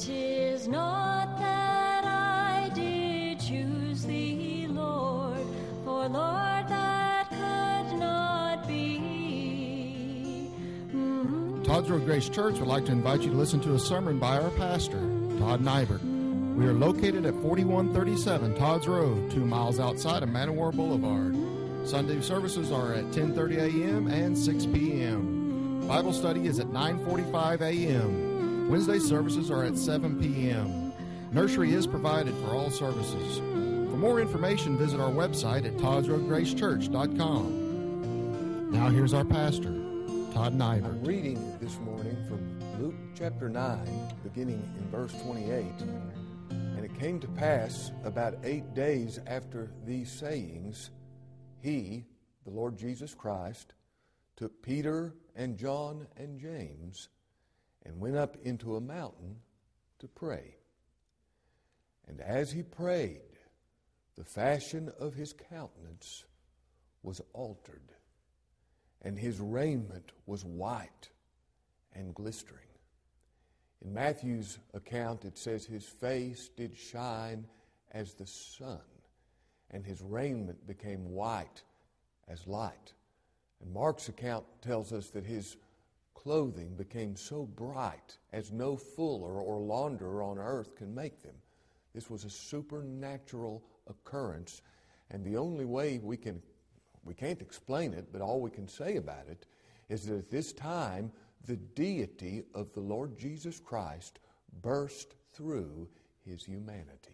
'Tis not that I did choose thee, Lord, for Lord, that could not be. Todd's Road Grace Church would like to invite you to listen to a sermon by our pastor, Todd Nybert. We are located at 4137 Todd's Road, 2 miles outside of Man-O-War Boulevard. Sunday services are at 10:30 a.m. and 6 p.m. Bible study is at 9:45 a.m. Wednesday services are at 7 p.m. Nursery is provided for all services. For more information, visit our website at toddsroadgracechurch.com. Now here's our pastor, Todd Nybert. I'm reading this morning from Luke chapter 9, beginning in verse 28. And it came to pass about 8 days after these sayings, he, the Lord Jesus Christ, took Peter and John and James and went up into a mountain to pray. And as he prayed, the fashion of his countenance was altered, and his raiment was white and glistering. In Matthew's account, it says his face did shine as the sun, and his raiment became white as light. And Mark's account tells us that his clothing became so bright as no fuller or launderer on earth can make them. This was a supernatural occurrence, and the only way we can't explain it, but all we can say about it is that at this time, the deity of the Lord Jesus Christ burst through his humanity.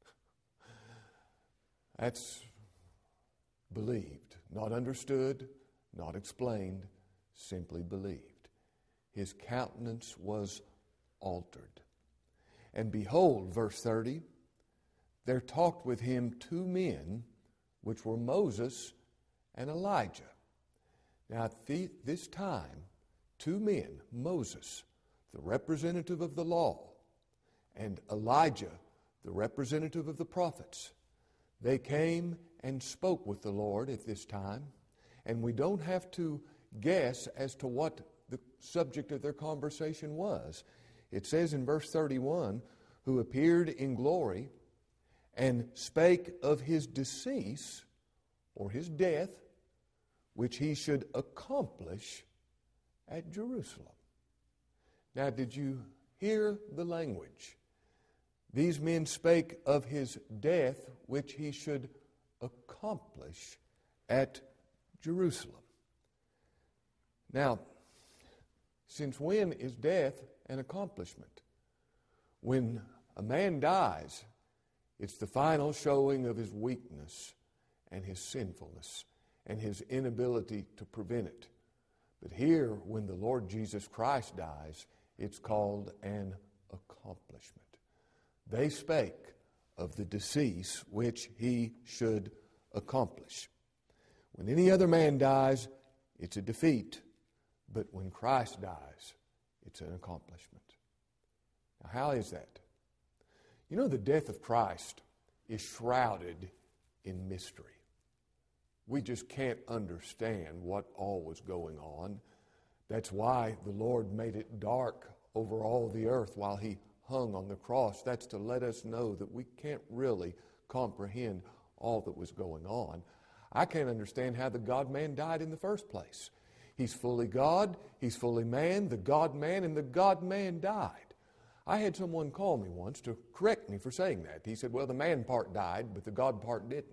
That's believed, not understood, not explained, simply believed. His countenance was altered. And behold, verse 30, there talked with him 2 men, which were Moses and Elijah. Now at this time, 2 men, Moses, the representative of the law, and Elijah, the representative of the prophets, they came and spoke with the Lord at this time, and we don't have to guess as to what the subject of their conversation was. It says in verse 31, who appeared in glory and spake of his decease, or his death, which he should accomplish at Jerusalem. Now, did you hear the language? These men spake of his death, which he should accomplish at Jerusalem. Now, since when is death an accomplishment? When a man dies, it's the final showing of his weakness and his sinfulness and his inability to prevent it. But here, when the Lord Jesus Christ dies, it's called an accomplishment. They spake of the decease which he should accomplish. When any other man dies, it's a defeat. But when Christ dies, it's an accomplishment. Now, how is that? You know, the death of Christ is shrouded in mystery. We just can't understand what all was going on. That's why the Lord made it dark over all the earth while he hung on the cross. That's to let us know that we can't really comprehend all that was going on. I can't understand how the God-man died in the first place. He's fully God, he's fully man, the God-man, and the God-man died. I had someone call me once to correct me for saying that. He said, well, the man part died, but the God part didn't.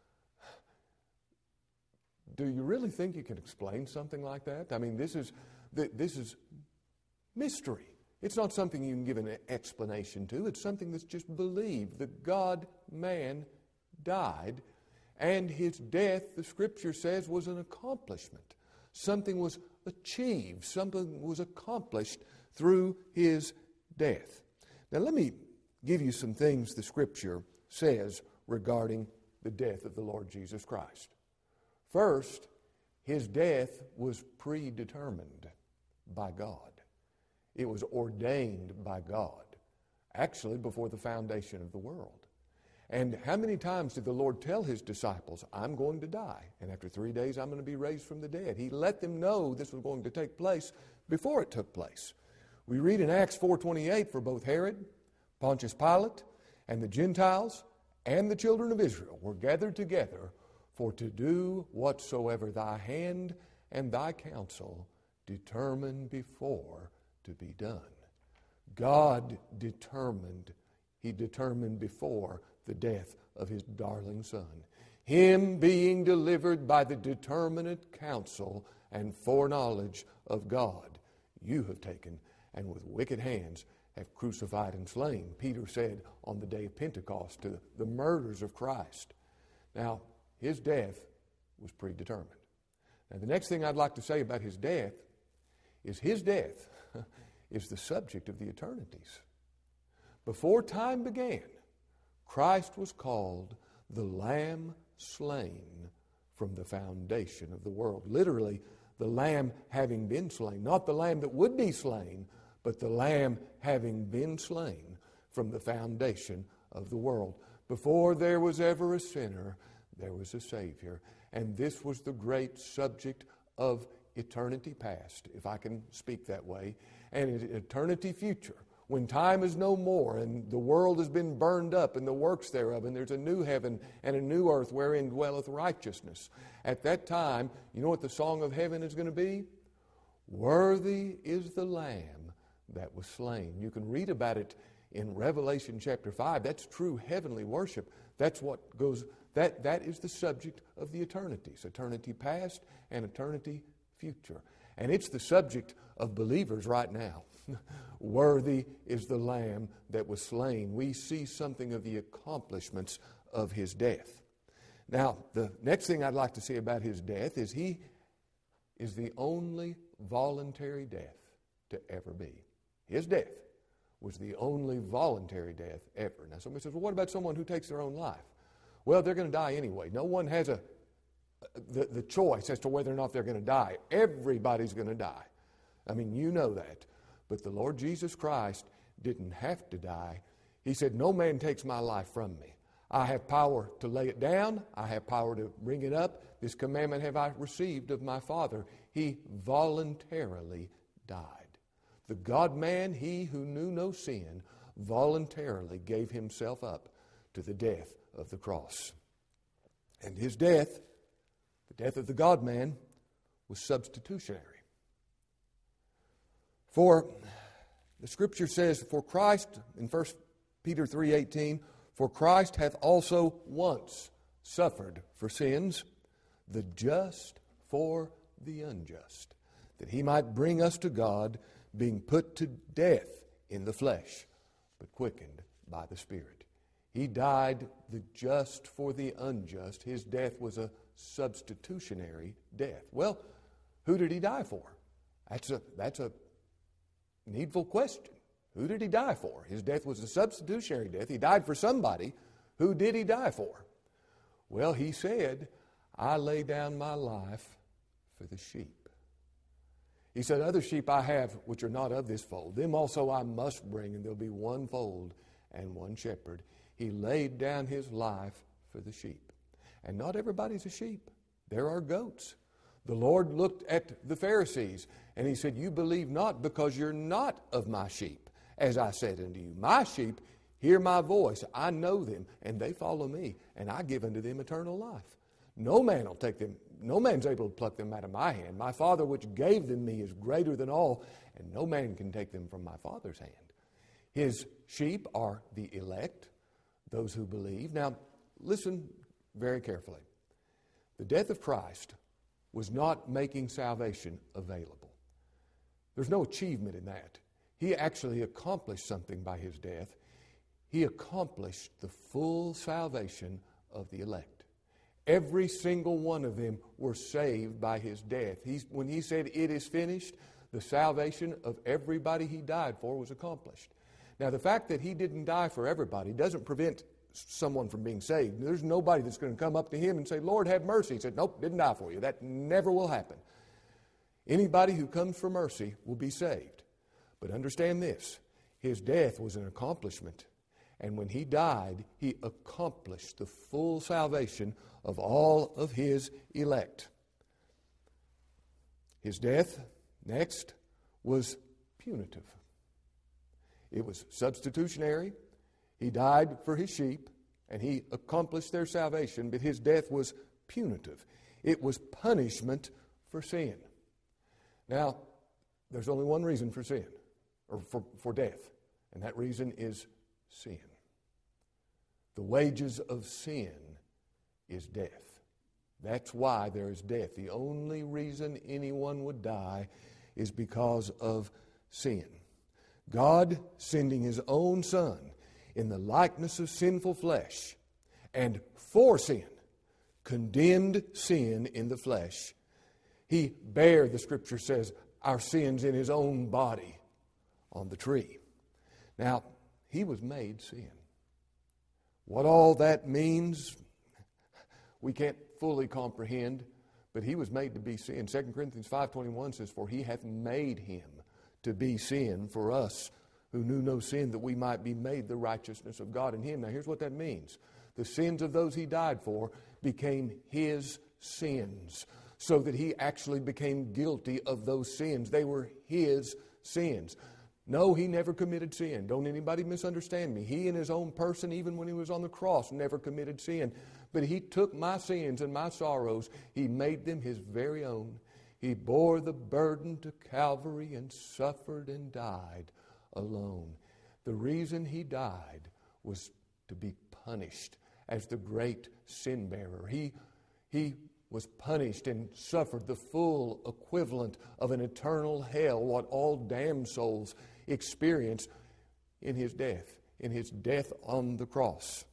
Do you really think you can explain something like that? I mean, this is mystery. It's not something you can give an explanation to. It's something that's just believed. The God-man died, and his death, the Scripture says, was an accomplishment. Something was achieved. Something was accomplished through his death. Now, let me give you some things the Scripture says regarding the death of the Lord Jesus Christ. First, his death was predetermined by God. It was ordained by God, actually before the foundation of the world. And how many times did the Lord tell his disciples, I'm going to die, and after 3 days I'm going to be raised from the dead? He let them know this was going to take place before it took place. We read in Acts 4:28, for both Herod, Pontius Pilate, and the Gentiles and the children of Israel were gathered together for to do whatsoever thy hand and thy counsel determined before to be done. God determined, He determined before the death of His darling Son. Him being delivered by the determinate counsel and foreknowledge of God, you have taken and with wicked hands have crucified and slain. Peter said on the day of Pentecost to the murderers of Christ. Now, His death was predetermined. Now, the next thing I'd like to say about His death is the subject of the eternities. Before time began, Christ was called the Lamb slain from the foundation of the world. Literally, the Lamb having been slain. Not the Lamb that would be slain, but the Lamb having been slain from the foundation of the world. Before there was ever a sinner, there was a Savior. And this was the great subject of eternity past, if I can speak that way, and eternity future. When time is no more and the world has been burned up and the works thereof, and there's a new heaven and a new earth wherein dwelleth righteousness. At that time, you know what the song of heaven is going to be? Worthy is the Lamb that was slain. You can read about it in Revelation chapter 5. That's true heavenly worship. That's what goes, that is the subject of the eternities, eternity past and eternity future. And it's the subject of believers right now. Worthy is the Lamb that was slain. We see something of the accomplishments of His death. Now, the next thing I'd like to say about His death is He is the only voluntary death to ever be. His death was the only voluntary death ever. Now, somebody says, well, what about someone who takes their own life? Well, they're going to die anyway. No one has the choice as to whether or not they're going to die. Everybody's going to die. I mean, you know that. But the Lord Jesus Christ didn't have to die. He said, no man takes my life from me. I have power to lay it down. I have power to bring it up. This commandment have I received of my Father. He voluntarily died. The God-man, He who knew no sin, voluntarily gave Himself up to the death of the cross. And His death, the death of the God-man, was substitutionary. For the Scripture says, for Christ, in 1 Peter 3:18, for Christ hath also once suffered for sins, the just for the unjust, that He might bring us to God, being put to death in the flesh, but quickened by the Spirit. He died the just for the unjust. His death was a substitutionary death. Well, who did He die for? That's a needful question. Who did He die for? His death was a substitutionary death. He died for somebody. Who did He die for? Well, He said, I lay down my life for the sheep. He said, other sheep I have which are not of this fold, them also I must bring, and there'll be one fold and one shepherd. He laid down His life for the sheep. And not everybody's a sheep. There are goats. The Lord looked at the Pharisees, and He said, you believe not because you're not of my sheep. As I said unto you, my sheep hear my voice. I know them, and they follow me, and I give unto them eternal life. No man will take them. No man's able to pluck them out of my hand. My Father which gave them me is greater than all, and no man can take them from my Father's hand. His sheep are the elect, those who believe. Now, listen very carefully. The death of Christ was not making salvation available. There's no achievement in that. He actually accomplished something by His death. He accomplished the full salvation of the elect. Every single one of them were saved by His death. When He said, it is finished, the salvation of everybody He died for was accomplished. Now, the fact that He didn't die for everybody doesn't prevent someone from being saved. There's nobody that's going to come up to Him and say, Lord, have mercy. He said, nope, didn't die for you. That never will happen. Anybody who comes for mercy will be saved. But understand this, His death was an accomplishment. And when He died, He accomplished the full salvation of all of His elect. His death, next, was punitive. It was substitutionary. He died for his sheep, and he accomplished their salvation, but his death was punitive. It was punishment for sin. Now, there's only one reason for sin, or for death, and that reason is sin. The wages of sin is death. That's why there is death. The only reason anyone would die is because of sin. God sending His own Son in the likeness of sinful flesh, and for sin, condemned sin in the flesh. He bare, the Scripture says, our sins in His own body on the tree. Now, He was made sin. What all that means, we can't fully comprehend, but He was made to be sin. 2 Corinthians 5:21 says, for He hath made Him to be sin for us who knew no sin, that we might be made the righteousness of God in Him. Now here's what that means. The sins of those He died for became His sins, so that He actually became guilty of those sins. They were His sins. No, He never committed sin. Don't anybody misunderstand me. He in His own person, even when He was on the cross, never committed sin. But He took my sins and my sorrows. He made them His very own. He bore the burden to Calvary and suffered and died alone. The reason He died was to be punished as the great sin bearer. He was punished and suffered the full equivalent of an eternal hell, what all damned souls experience in His death on the cross.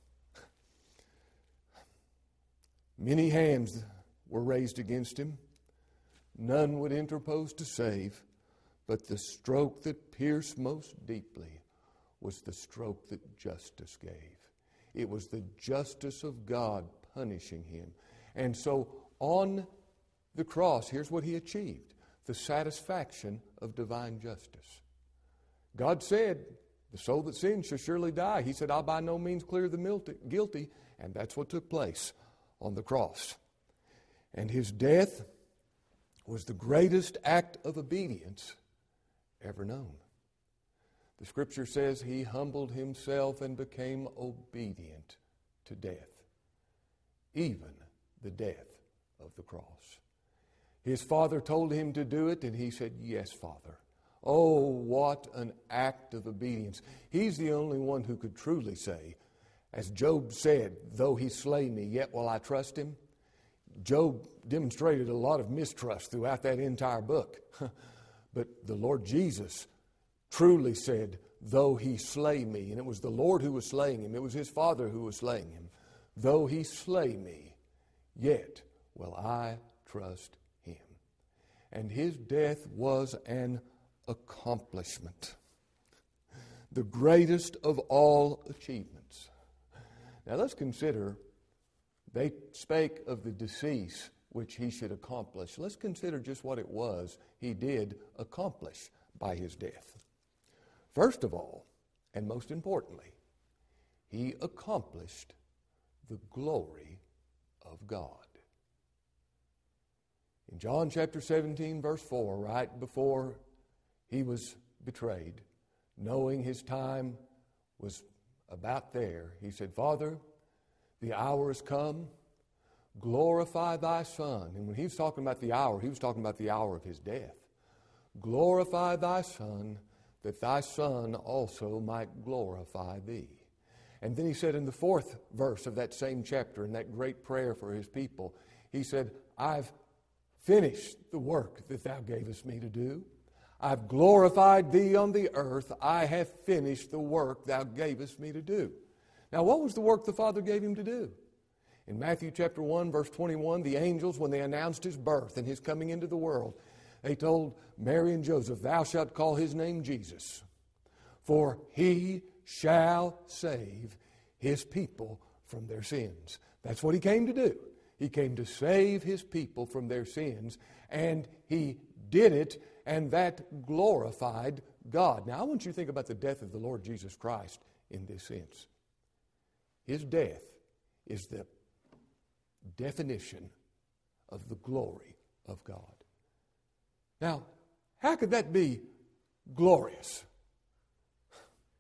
Many hands were raised against Him. None would interpose to save, but the stroke that pierced most deeply was the stroke that justice gave. It was the justice of God punishing Him. And so on the cross, here's what He achieved: the satisfaction of divine justice. God said, the soul that sins shall surely die. He said, I'll by no means clear the guilty. And that's what took place on the cross. And His death was the greatest act of obedience ever known. The Scripture says He humbled Himself and became obedient to death, even the death of the cross. His Father told Him to do it, and He said, yes, Father. Oh, what an act of obedience. He's the only one who could truly say, as Job said, though He slay me, yet will I trust Him. Job demonstrated a lot of mistrust throughout that entire book. But the Lord Jesus truly said, though He slay me, and it was the Lord who was slaying Him, it was His Father who was slaying Him, though He slay me, yet will I trust Him. And His death was an accomplishment, the greatest of all achievements. Now let's consider, they spake of the decease which He should accomplish. Let's consider just what it was He did accomplish by His death. First of all, and most importantly, He accomplished the glory of God. In John chapter 17, verse 4, right before He was betrayed, knowing His time was about there, He said, Father, the hour has come. Glorify Thy Son. And when He was talking about the hour, He was talking about the hour of His death. Glorify Thy Son, that Thy Son also might glorify Thee. And then He said in the 4th verse of that same chapter, in that great prayer for His people, He said, I've finished the work that Thou gavest me to do. I've glorified Thee on the earth. I have finished the work Thou gavest me to do. Now, what was the work the Father gave Him to do? In Matthew chapter 1, verse 21, the angels, when they announced His birth and His coming into the world, they told Mary and Joseph, Thou shalt call His name Jesus, for He shall save His people from their sins. That's what He came to do. He came to save His people from their sins, and He did it, and that glorified God. Now, I want you to think about the death of the Lord Jesus Christ in this sense. His death is the definition of the glory of God. Now, how could that be glorious?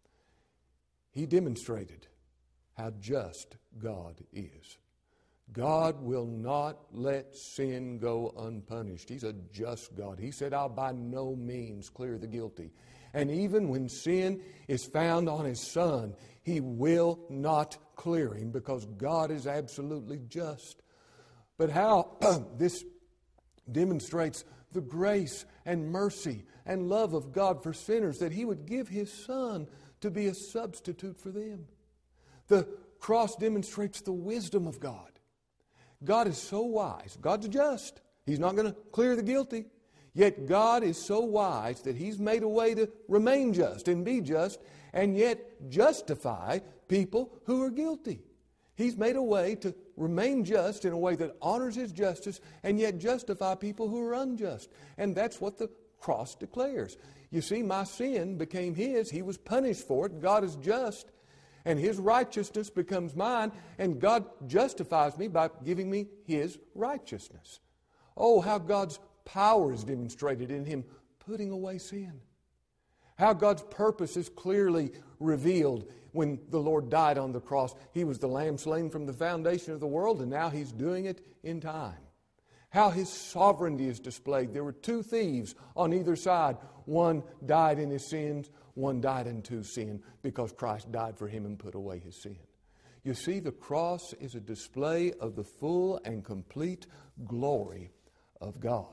He demonstrated how just God is. God will not let sin go unpunished. He's a just God. He said, I'll by no means clear the guilty. And even when sin is found on His Son, He will not clear him because God is absolutely just. But how this demonstrates the grace and mercy and love of God for sinners, that He would give His Son to be a substitute for them. The cross demonstrates the wisdom of God. God is so wise. God's just. He's not going to clear the guilty. Yet God is so wise that He's made a way to remain just and be just and yet justify people who are guilty. He's made a way to remain just in a way that honors His justice and yet justify people who are unjust. And that's what the cross declares. You see, my sin became His. He was punished for it. God is just. And His righteousness becomes mine. And God justifies me by giving me His righteousness. Oh, how God's power is demonstrated in Him putting away sin. How God's purpose is clearly revealed when the Lord died on the cross. He was the lamb slain from the foundation of the world, and now He's doing it in time. How His sovereignty is displayed. There were two thieves on either side. One died in his sins, one died into sin because Christ died for him and put away his sin. You see, the cross is a display of the full and complete glory of God.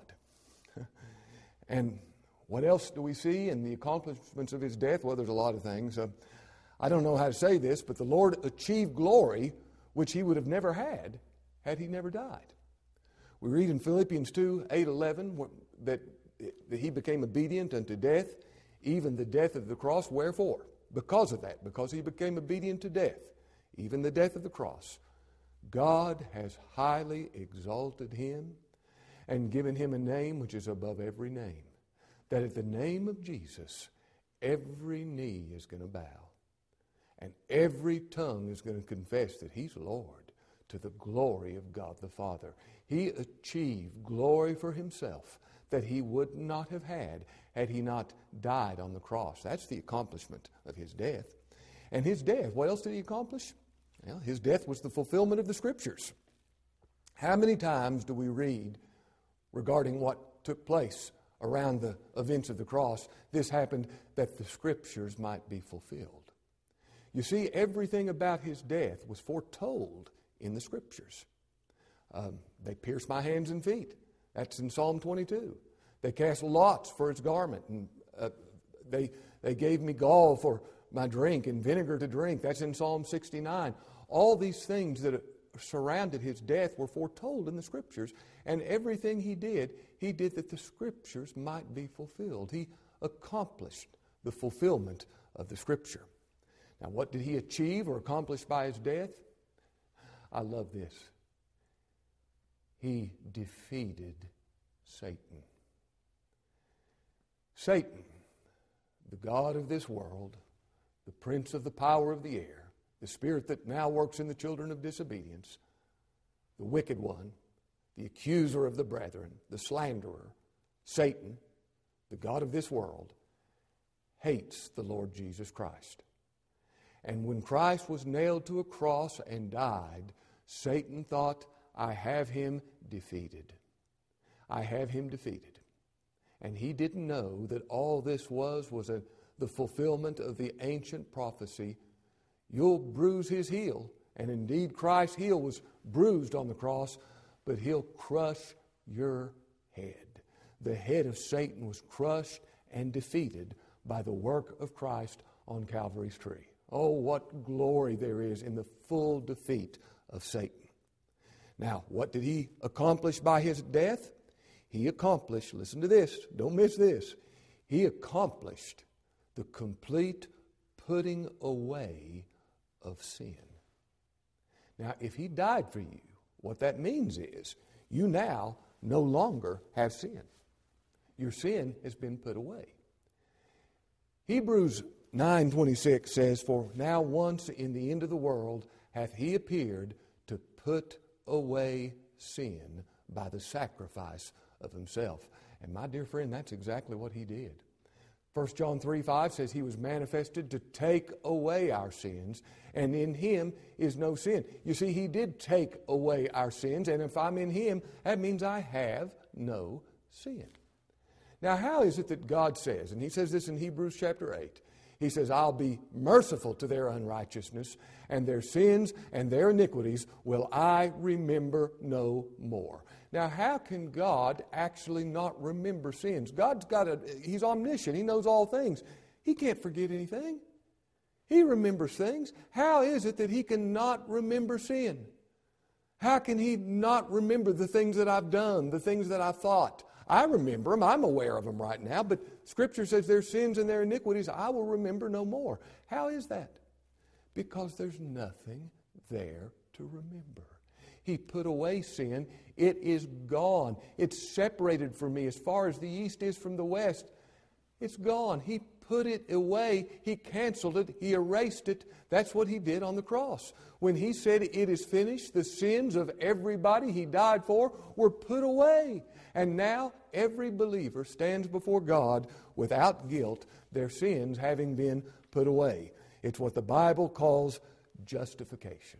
And what else do we see in the accomplishments of His death? Well, there's a lot of things. I don't know how to say this, but the Lord achieved glory which He would have never had He never died. We read in Philippians 2, 8-11 that He became obedient unto death, even the death of the cross. Wherefore? Because of that, because He became obedient to death, even the death of the cross. God has highly exalted Him and given Him a name which is above every name, that at the name of Jesus, every knee is going to bow, and every tongue is going to confess that He's Lord, to the glory of God the Father. He achieved glory for Himself that He would not have had He not died on the cross. That's the accomplishment of His death. And His death, what else did He accomplish? Well, His death was the fulfillment of the Scriptures. How many times do we read regarding what took place around the events of the cross? This happened that the Scriptures might be fulfilled. You see, everything about His death was foretold in the Scriptures. They pierced my hands and feet. That's in Psalm 22. They cast lots for its garment, and they gave me gall for my drink and vinegar to drink. That's in Psalm 69. All these things that surrounded His death were foretold in the Scriptures, and everything He did that the Scriptures might be fulfilled. He accomplished the fulfillment of the Scripture. Now, what did He achieve or accomplish by His death? I love this. He defeated Satan. Satan, the god of this world, the prince of the power of the air, the spirit that now works in the children of disobedience, the wicked one, the accuser of the brethren, the slanderer, Satan, the god of this world, hates the Lord Jesus Christ. And when Christ was nailed to a cross and died, Satan thought, I have him defeated. I have him defeated. And he didn't know that all this was the fulfillment of the ancient prophecy. You'll bruise his heel. And indeed, Christ's heel was bruised on the cross, but he'll crush your head. The head of Satan was crushed and defeated by the work of Christ on Calvary's tree. Oh, what glory there is in the full defeat of Satan. Now, what did he accomplish by his death? He accomplished, listen to this, don't miss this. He accomplished the complete putting away of sin. Now, if he died for you, what that means is you now no longer have sin. Your sin has been put away. Hebrews 9:26 says, For now once in the end of the world hath he appeared to put away sin by the sacrifice of himself. And my dear friend, that's exactly what he did. 1 John 3:5 says He was manifested to take away our sins, and in Him is no sin. You see, He did take away our sins, and if I'm in Him, that means I have no sin. Now, how is it that God says, and He says this in Hebrews chapter 8, He says, I'll be merciful to their unrighteousness, and their sins and their iniquities will I remember no more. Now, how can God actually not remember sins? He's omniscient. He knows all things. He can't forget anything. He remembers things. How is it that He cannot remember sin? How can He not remember the things that I've done, the things that I've thought? I remember them. I'm aware of them right now, but Scripture says their sins and their iniquities I will remember no more. How is that? Because there's nothing there to remember. He put away sin. It is gone. It's separated from me as far as the east is from the west. It's gone. He put it away. He canceled it. He erased it. That's what He did on the cross. When He said it is finished, the sins of everybody He died for were put away. And now every believer stands before God without guilt, their sins having been put away. It's what the Bible calls justification.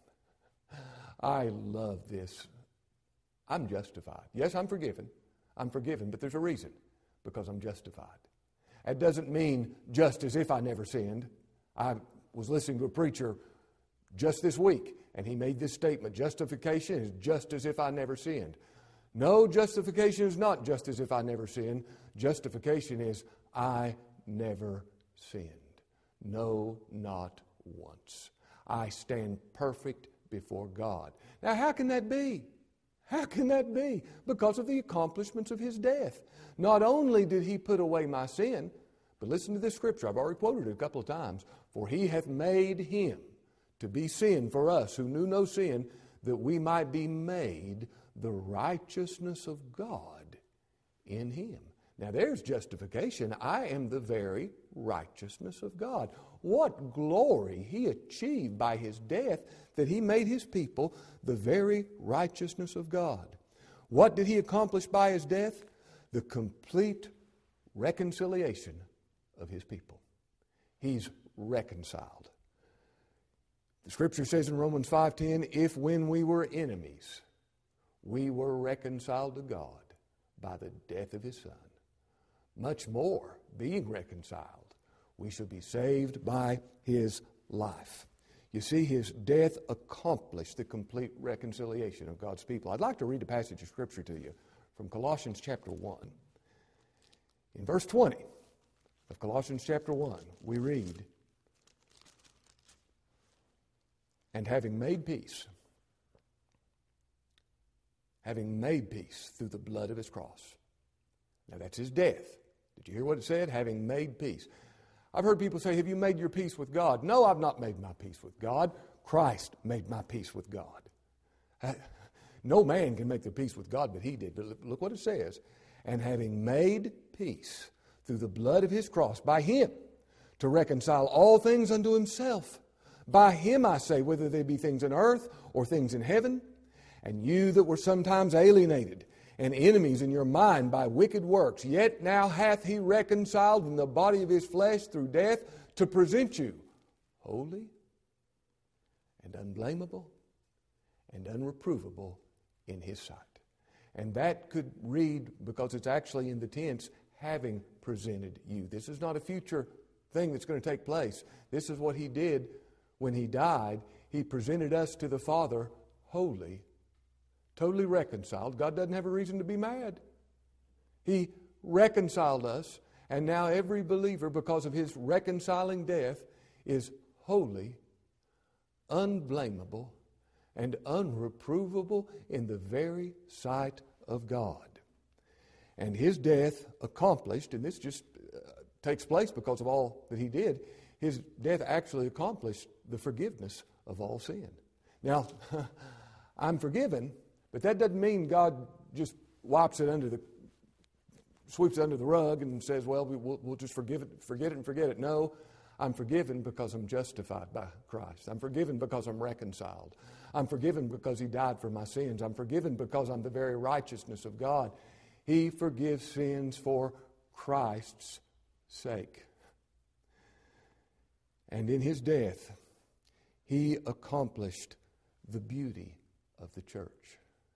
I love this. I'm justified. Yes, I'm forgiven. I'm forgiven, but there's a reason. Because I'm justified. That doesn't mean just as if I never sinned. I was listening to a preacher just this week, and he made this statement, justification is just as if I never sinned. No, justification is not just as if I never sinned. Justification is I never sinned. No, not once. I stand perfect before God. Now, how can that be? How can that be? Because of the accomplishments of His death. Not only did He put away my sin, but listen to this scripture. I've already quoted it a couple of times. For He hath made Him to be sin for us who knew no sin, that we might be made the righteousness of God in Him. Now there's justification. I am the very righteousness of God. What glory He achieved by His death, that He made His people the very righteousness of God. What did He accomplish by His death? The complete reconciliation of His people. He's reconciled. The Scripture says in Romans 5:10, if when we were enemies, we were reconciled to God by the death of His Son, much more, being reconciled, we shall be saved by His life. You see, His death accomplished the complete reconciliation of God's people. I'd like to read a passage of Scripture to you from Colossians chapter 1. In verse 20 of Colossians chapter 1, we read, and having made peace through the blood of His cross. Now that's His death. Did you hear what it said? Having made peace. I've heard people say, have you made your peace with God? No, I've not made my peace with God. Christ made my peace with God. No man can make the peace with God, but He did. But look what it says. And having made peace through the blood of His cross, by Him, to reconcile all things unto Himself. By Him, I say, whether they be things in earth or things in heaven, and you that were sometimes alienated and enemies in your mind by wicked works, yet now hath He reconciled in the body of His flesh through death, to present you holy and unblameable and unreprovable in His sight. And that could read, because it's actually in the tense, having presented you. This is not a future thing that's going to take place. This is what He did when He died. He presented us to the Father holy, totally reconciled. God doesn't have a reason to be mad. He reconciled us, and now every believer, because of His reconciling death, is holy, unblameable, and unreprovable in the very sight of God. And His death accomplished, and this just takes place because of all that He did, His death actually accomplished the forgiveness of all sin. Now, I'm forgiven, but that doesn't mean God just sweeps it under the rug and says, well, we'll just forget it and forget it. No, I'm forgiven because I'm justified by Christ. I'm forgiven because I'm reconciled. I'm forgiven because He died for my sins. I'm forgiven because I'm the very righteousness of God. He forgives sins for Christ's sake. And in his death, he accomplished the beauty of the church.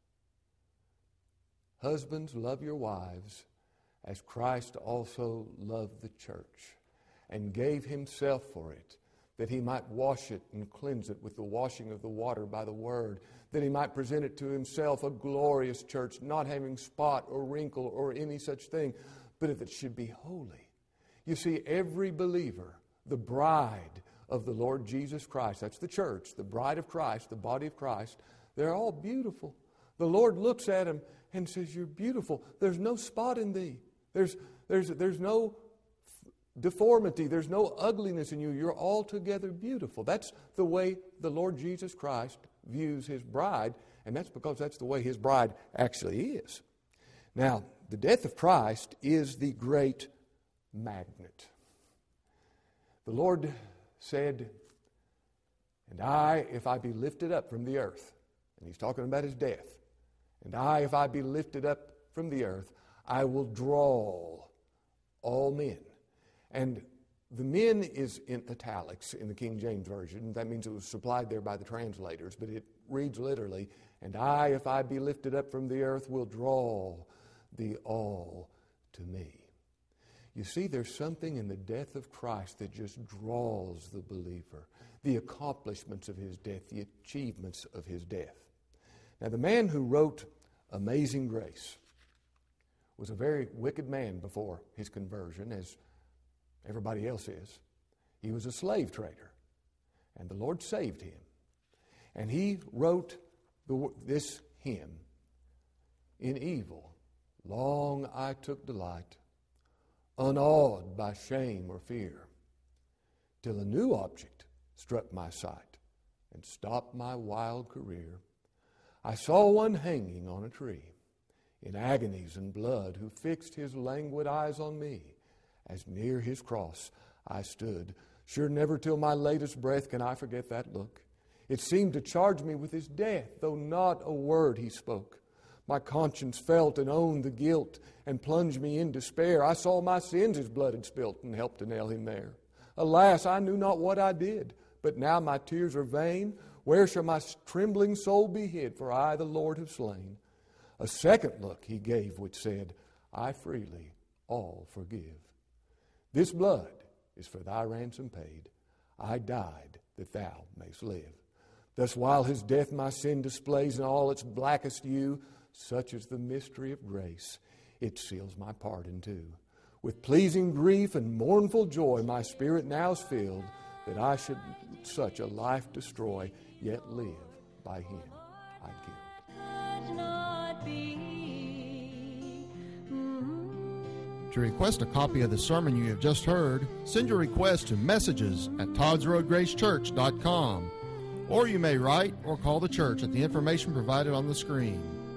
Husbands, love your wives as Christ also loved the church and gave himself for it, that he might wash it and cleanse it with the washing of the water by the word, that he might present it to himself a glorious church, not having spot or wrinkle or any such thing, but if it should be holy. You see, every believer, the bride of the Lord Jesus Christ, that's the church, the bride of Christ, the body of Christ, they're all beautiful. The Lord looks at them and says, you're beautiful. There's no spot in thee. There's no deformity. There's no ugliness in you. You're altogether beautiful. That's the way the Lord Jesus Christ views his bride, and that's because that's the way his bride actually is. Now, the death of Christ is the great magnet. The Lord said, and I, if I be lifted up from the earth, and he's talking about his death, and I, if I be lifted up from the earth, I will draw all men. And the men is in italics in the King James Version. That means it was supplied there by the translators, but it reads literally, and I, if I be lifted up from the earth, will draw thee all to me. You see, there's something in the death of Christ that just draws the believer, the accomplishments of his death, the achievements of his death. Now, the man who wrote Amazing Grace was a very wicked man before his conversion, as everybody else is. He was a slave trader, and the Lord saved him. And he wrote this hymn, in evil long I took delight, unawed by shame or fear, till a new object struck my sight and stopped my wild career. I saw one hanging on a tree, in agonies and blood, who fixed his languid eyes on me. As near his cross I stood, sure never till my latest breath can I forget that look. It seemed to charge me with his death, though not a word he spoke. My conscience felt and owned the guilt, and plunged me in despair. I saw my sins his blood had spilt, and helped to nail him there. Alas, I knew not what I did, but now my tears are vain. Where shall my trembling soul be hid? For I the Lord have slain. A second look he gave, which said, I freely all forgive. This blood is for thy ransom paid. I died that thou mayst live. Thus while his death my sin displays in all its blackest hue, such is the mystery of grace, it seals my pardon too. With pleasing grief and mournful joy my spirit now is filled, that I should such a life destroy, yet live by him I killed. Could not be. To request a copy of the sermon you have just heard, send your request to messages@ToddsRoadGraceChurch.com, or you may write or call the church at the information provided on the screen.